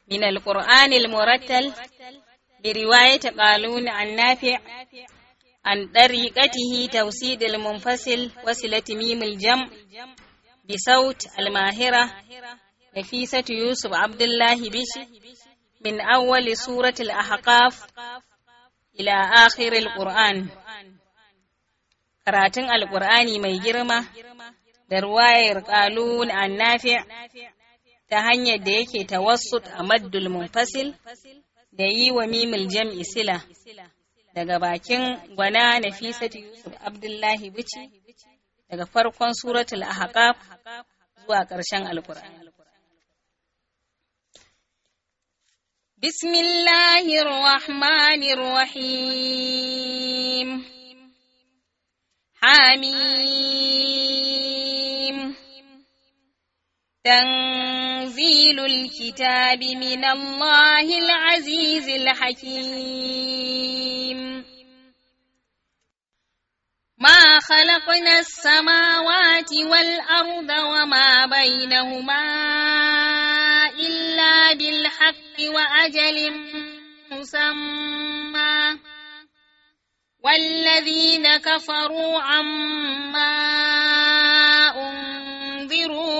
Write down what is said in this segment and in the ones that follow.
من القرآن المرتل برواية قالون عن نافع عن طريقته توسيد المنفصل وصلة ميم الجمع بصوت الماهرة نفيسة يوسف عبد الله بشي من أول سورة الأحقاف إلى آخر القرآن. karatun alƙur'ani mai girma da ruwayar qalun annafi' ta hanyar da yake tawassut a maddul munfasil da yi wa mimul jam'i sila daga bakin gwana Nafisatu Yusuf Abdullahi Bichi daga farkon suratul ahqaf zuwa ƙarshen alƙur'ani. Bismillahir Rahmanir Rahim. حميم تنزيل الكتاب من الله العزيز الحكيم ما خلقنا السماوات والأرض وما بينهما إلا بالحق وأجل مسمى والذين كفروا عما أنذروا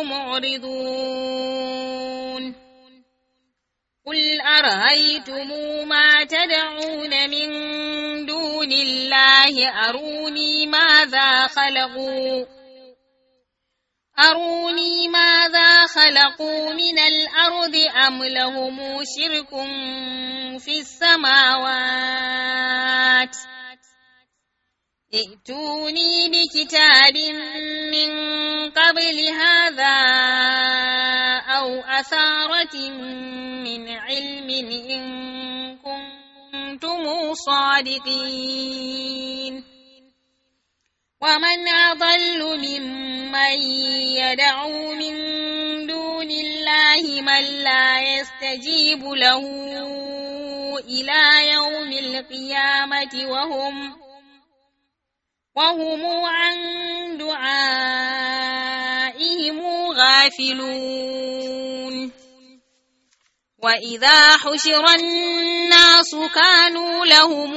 معرضون قل أرأيتم ما تدعون من دون الله أروني ماذا خلقوا من الأرض أم لهم شرك في السماوات ائتوني بكتاب من قبل هذا أو أثارة من علم إن كنتم صادقين ومن أضل ممن يدعو من دون الله من لا يستجيب له إلى يوم القيامة وهم عن دعائهم غافلون وإذا حشر الناس كانوا لهم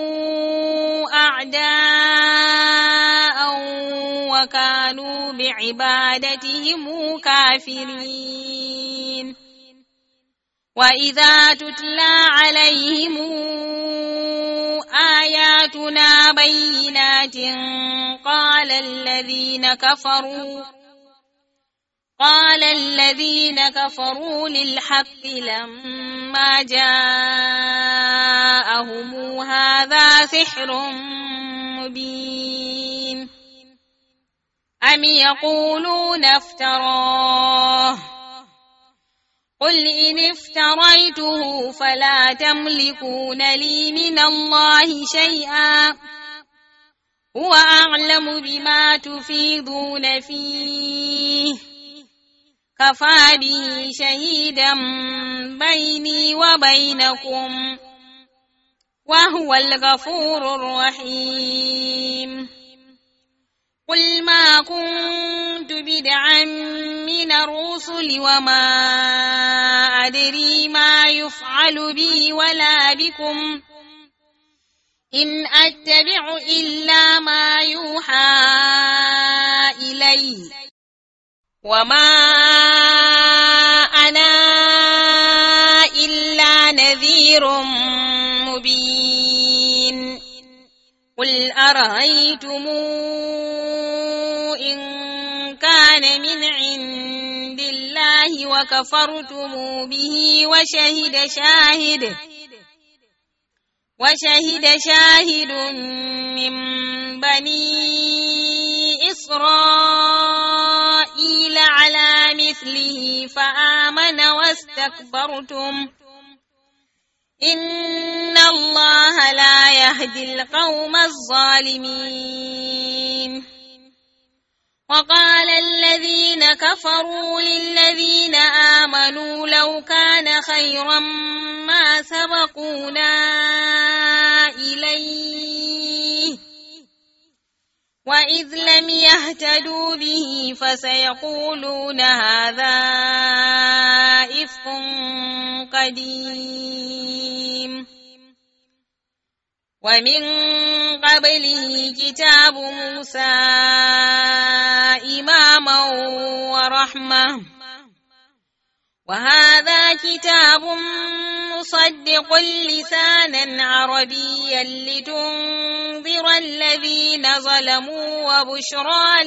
أعداء وكانوا بعبادتهم كافرين وإذا تتلى عليهم آياتنا بينات قال الذين كفروا للحق لما جاءهم هذا سحر مبين أم يقولون افتراه قل إن افتريته فلا تملكون لي من الله شيئا هو أعلم بما تفيضون فيه كفى به شهيدا بيني وبينكم وهو الغفور الرحيم قل ما كنت بدعا من الرسل وما أدري ما يفعل بي ولا بكم إن أتبع إلا ما يوحى إلي وما أنا إلا نذير مبين قل أرأيتم إن كان من عند الله وكفرتم به وشهد شاهد من بني إسرائيل على مثله فآمن واستكبرتم إن الله لا يهدي القوم الظالمين وقال الذين كفروا للذين آمنوا لو كان خيرا ما سبقونا إليه وإذ لم يهتدوا به فسيقولون هذا إفك قديم ومن قبله كتاب موسى إماما ورحمة وهذا كتاب مصدق لسانا عربيا لتنذر الذين ظلموا وبشرى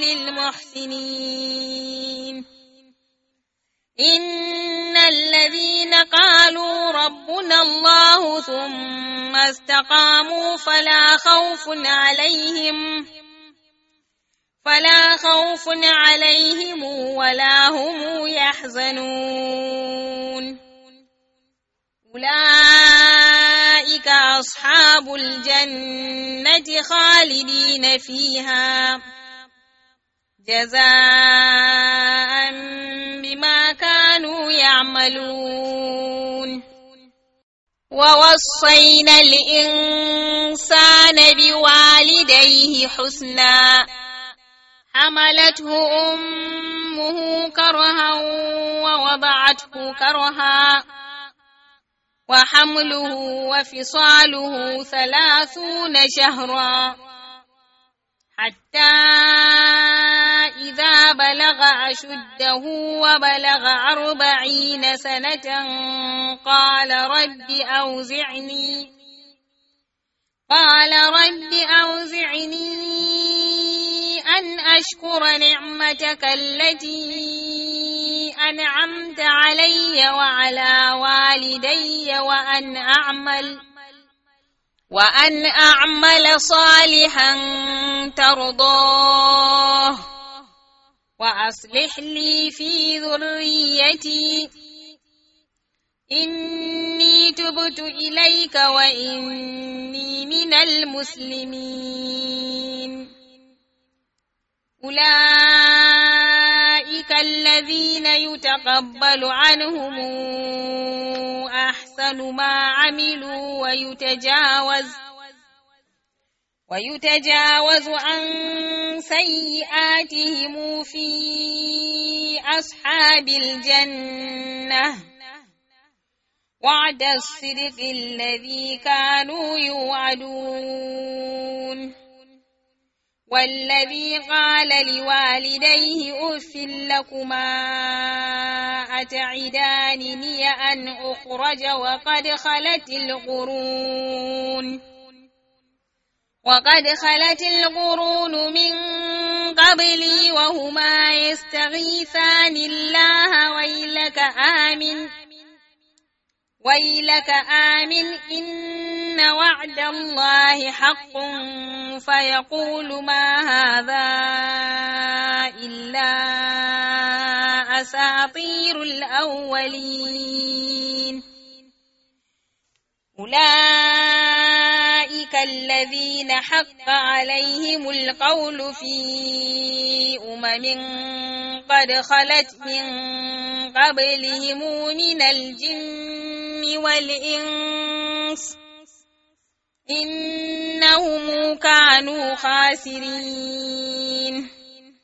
للمحسنين إن الذين قالوا ربنا الله ثم استقاموا فلا خوف عليهم ولا هم يحزنون أولئك أصحاب الجنة خالدين فيها جزاء بما كانوا يعملون ووصينا الإنسان بوالديه حسنا حملته أمه كرها ووضعته كرها وحمله وفصاله 30 شهرا حتى إذا بلغ أشده وبلغ 40 سنة قال رب أوزعني أن أشكر نعمتك التي أنعمت علي وعلى والدي وأن أعمل صالحا ترضاه وأصلح لي في ذريتي إني تبت إليك وإني من المسلمين أولئك الذين يتقبل عنهم أحسن ما عملوا ويتجاوز عن سيئاتهم في أصحاب الجنة وعد الصدق الذي كانوا يوعدون والذي قال لوالديه أف لكما أتعدانني أن أخرج وقد خلت القرون من قبلي وهما يستغيثان الله ويلك آمن إن وعد الله حق فيقول ما هذا إلا أساطير الأولين أولئك الذين حق عليهم القول في قد خلت من قبلهم من الجن والإنس إنهم كانوا خاسرين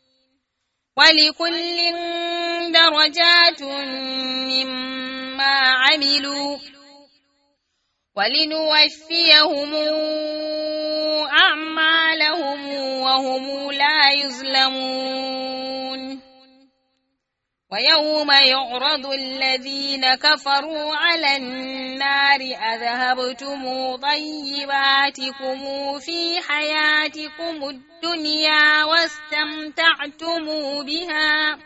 ولكل درجات مما عملوا ولنوفيهم أعمالهم وهم لا يظلمون ويوم يعرض الذين كفروا على النار أذهبتم طيباتكم في حياتكم الدنيا واستمتعتم بها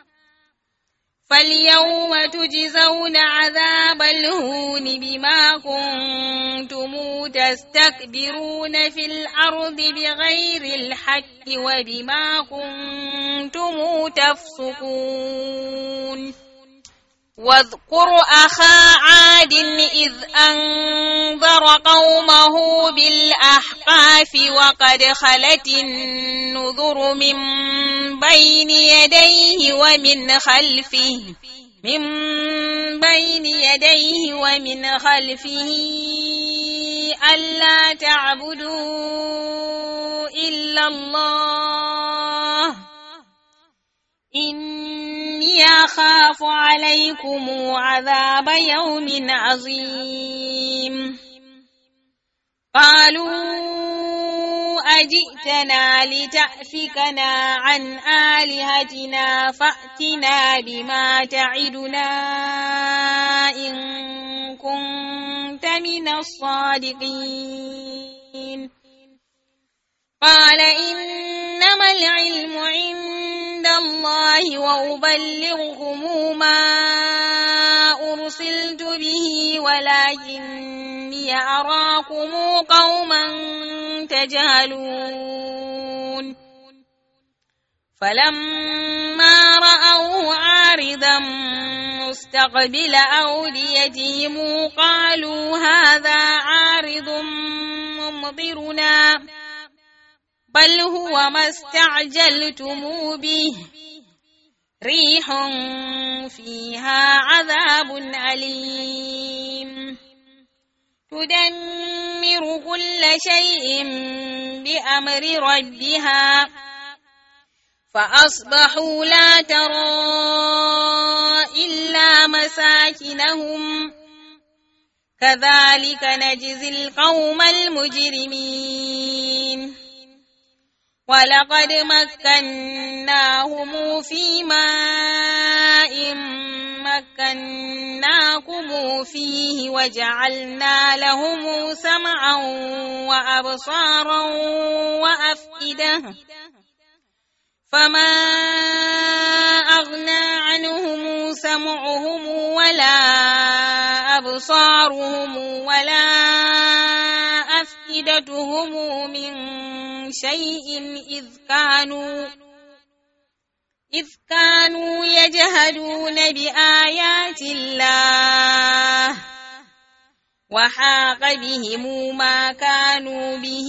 فاليوم تجزون عذاب الهون بما كنتم تستكبرون في الأرض بغير الحق وبما كنتم تفسقون واذكر أخا عاد إذ أنذر قومه بالأحقاف وقد خلت النذر من بين يديه ومن خلفه ألا تعبدوا إلا الله إني يخاف عليكم عذاب يوم عظيم قالوا أجئتنا لتأفكنا عن آلهتنا فأتنا بما تعدنا إن كنت من الصادقين قال إنما العلم عند الله وأبلغكم ما أرسلت به ولكني أراكم قوما تجهلون فلما رأوه عارضا مستقبل أوديتهم قالوا هذا عارض ممطرنا بل هو ما استعجلتم به ريح فيها عذاب أليم تدمر كل شيء بأمر ربها فأصبحوا لا ترى إلا مساكنهم كذلك نجزي القوم المجرمين ولقد مكناهم في ماء مكناكم فيه وجعلنا لهم سمعا وأبصارا وأفئدة فما أغنى عنهم سمعهم ولا أبصارهم ولا أفئدتهم من شيء إذ كانوا يجهدون بآيات الله وحاق بهم ما كانوا به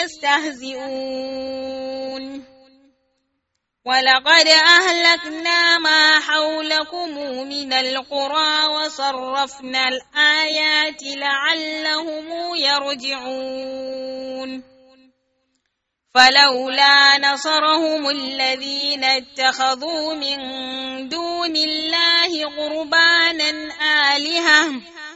يستهزئون ولقد أهلكنا ما حولكم من القرى وصرفنا الآيات لعلهم يرجعون فلولا نصرهم الذين اتخذوا من دون الله قربانا آلهة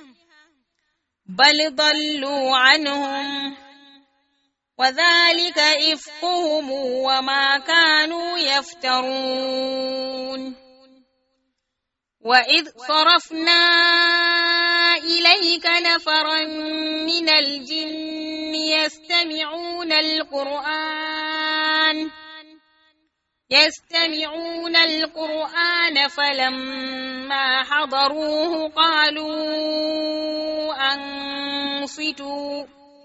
بل ضلوا عنهم وذلك إفكهم وما كانوا يفترون وإذ صرفنا إليك نفرا من الجن يستمعون القرآن فلما حضروه قالوا أنصتوا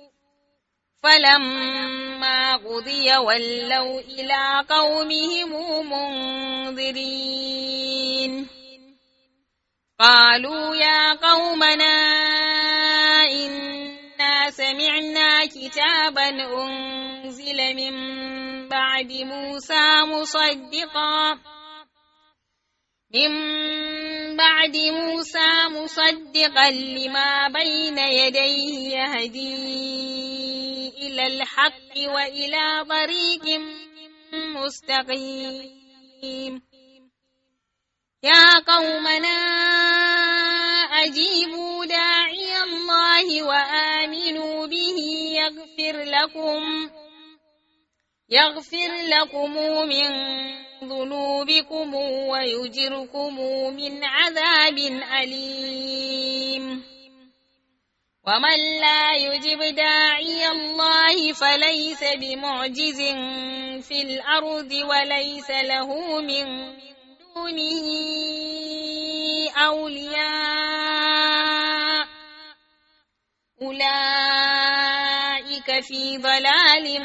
فلما قضي ولوا إلى قومهم منذرين قالوا يا قومنا إنا سمعنا كتابا أنزل من بعد موسى مصدقا لما بين يديه يهدي إلى الحق وإلى طريق مستقيم يا قومنا أجيبوا داعي الله وآمنوا به يغفر لكم من ذنوبكم ويجركم من عذاب أليم ومن لا يجب داعي الله فليس بمعجز في الأرض وليس له من دونه أولياء أولئك في ضلال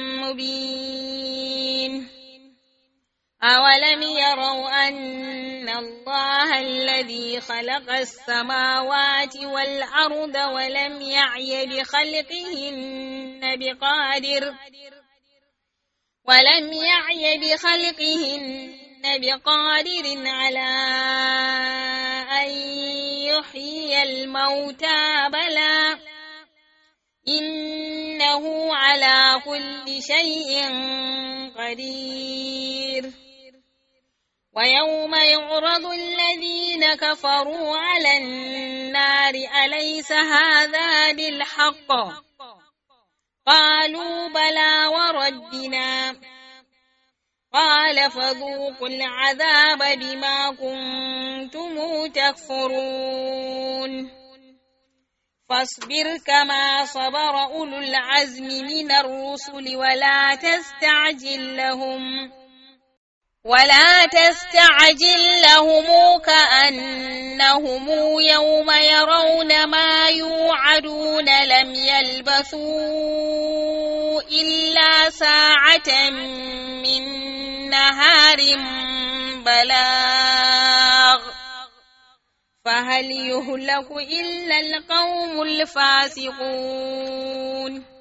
مبين أولم يروا أن الله الذي خلق السماوات والأرض ولم يعي بخلقهن بقادر على أن يحيي الموتى بلى إنه على كل شيء قدير ويوم يعرض الذين كفروا على النار أليس هذا بالحق قالوا بلى وربنا قال فذوقوا العذاب بما كنتم تكفرون فاصبر كما صبر أولو العزم من الرسل ولا تستعجل لهم كأنهم يوم يرون ما يوعدون لم يلبثوا إلا ساعة من نهار بلاغ فهل يهلك إلا القوم الفاسقون